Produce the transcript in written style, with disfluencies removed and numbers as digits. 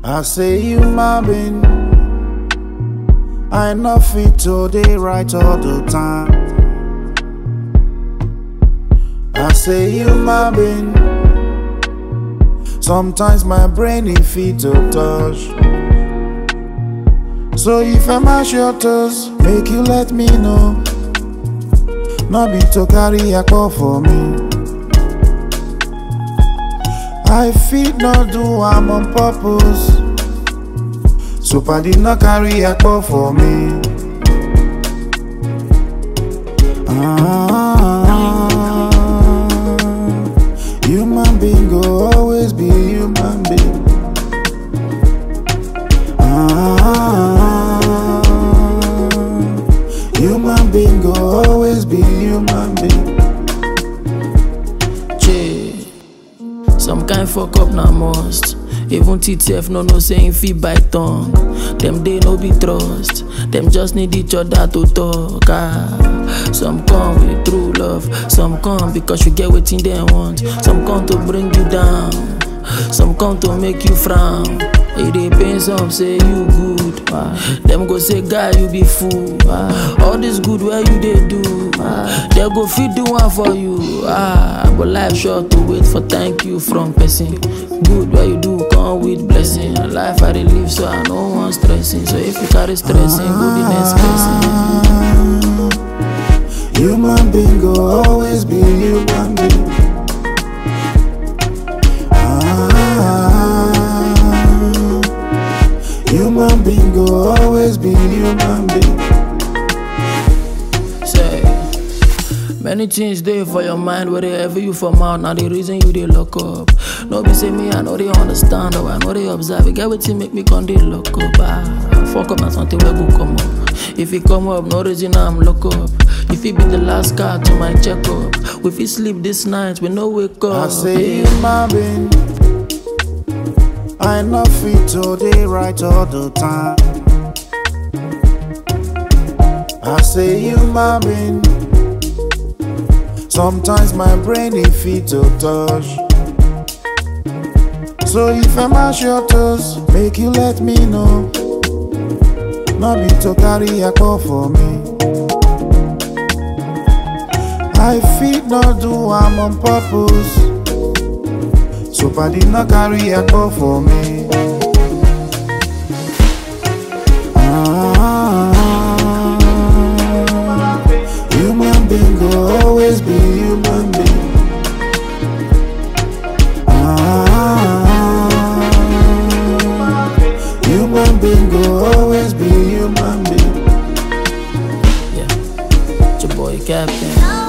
I say human being, I not fit today right all the time. I say human being, sometimes my brain is fit to touch. So if I mash your toes, make you let me know. Not be to carry a call for me. I fit not do I'm on purpose. So I did not carry a call for me. Human being go always be human being. Human being go always be human being. Some kind fuck up na must. Even TTF no saying fit by tongue. Them they no be trust. Them just need each other to talk. Some come with true love. Some come because you get what they want. Some come to bring you down. Some come to make you frown. It dey pain some say you good. Them go say guy you be fool. All this good where you they do. They go fit do one for you. But life short to wait for thank you from person. Good where you do come with blessing. Life I dey live so I no want stressing. So if you carry stressing, go the next person. Human being go always be human being. Human being go always be human being. Say, many things there for your mind, wherever you from out. Now the reason you they lock up. No be say me, I know they understand, or I know they observe. It get what make me come they lock up. Fuck up na something where go come up. If it come up, no reason I'm lock up. If it be the last car to my checkup. If you sleep this night, we no wake up. I say human being, I not fit today right all the time. I say human being, sometimes my brain is fit to touch. So if I mash your toes, make you let me know. Not be to carry a call for me. I fit not do I'm on purpose. So I did not carry a call for me. Human being go always be human being. Human being go always be human being. Yeah, it's your boy Captain.